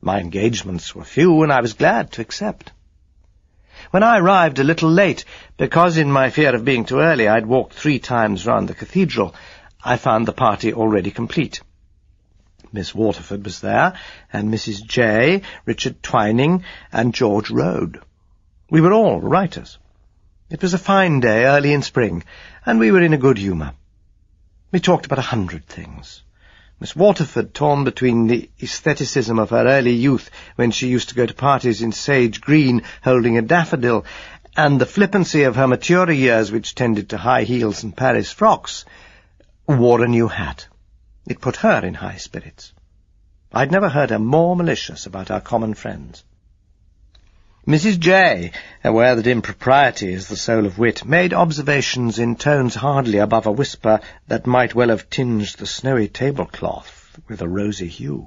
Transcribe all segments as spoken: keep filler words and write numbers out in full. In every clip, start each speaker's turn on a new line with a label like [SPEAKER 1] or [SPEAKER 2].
[SPEAKER 1] My engagements were few, and I was glad to accept. When I arrived a little late, because in my fear of being too early I'd walked three times round the cathedral, I found the party already complete. Miss Waterford was there, and Missus J, Richard Twining, and George Road. We were all writers. It was a fine day early in spring, and we were in a good humour. We talked about a hundred things. Miss Waterford, torn between the aestheticism of her early youth, when she used to go to parties in sage green holding a daffodil, and the flippancy of her maturer years, which tended to high heels and Paris frocks, wore a new hat. It put her in high spirits. I'd never heard her more malicious about our common friends. Missus J, aware that impropriety is the soul of wit, made observations in tones hardly above a whisper that might well have tinged the snowy tablecloth with a rosy hue.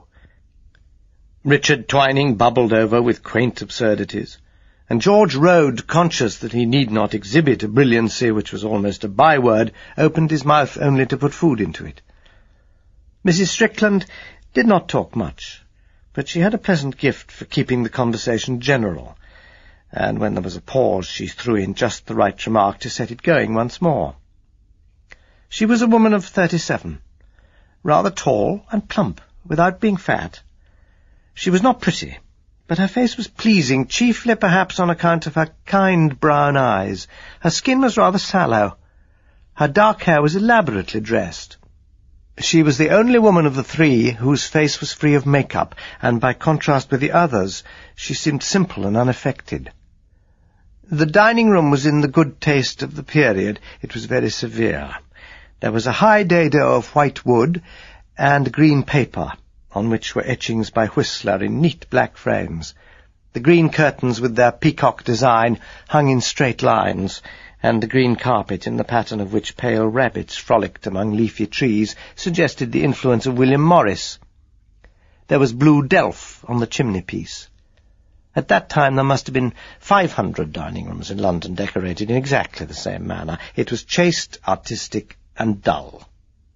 [SPEAKER 1] Richard Twining bubbled over with quaint absurdities, and George Road, conscious that he need not exhibit a brilliancy which was almost a byword, opened his mouth only to put food into it. Missus Strickland did not talk much, but she had a pleasant gift for keeping the conversation general, and when there was a pause she threw in just the right remark to set it going once more. She was a woman of thirty-seven, rather tall and plump, without being fat. She was not pretty, but her face was pleasing, chiefly perhaps on account of her kind brown eyes. Her skin was rather sallow. Her dark hair was elaborately dressed. She was the only woman of the three whose face was free of make-up, and by contrast with the others, she seemed simple and unaffected. The dining-room was in the good taste of the period. It was very severe. There was a high dado of white wood and green paper, on which were etchings by Whistler in neat black frames. The green curtains with their peacock design hung in straight lines, and the green carpet, in the pattern of which pale rabbits frolicked among leafy trees, suggested the influence of William Morris. There was blue delf on the chimney-piece. At that time there must have been five hundred dining-rooms in London decorated in exactly the same manner. It was chaste, artistic, and dull.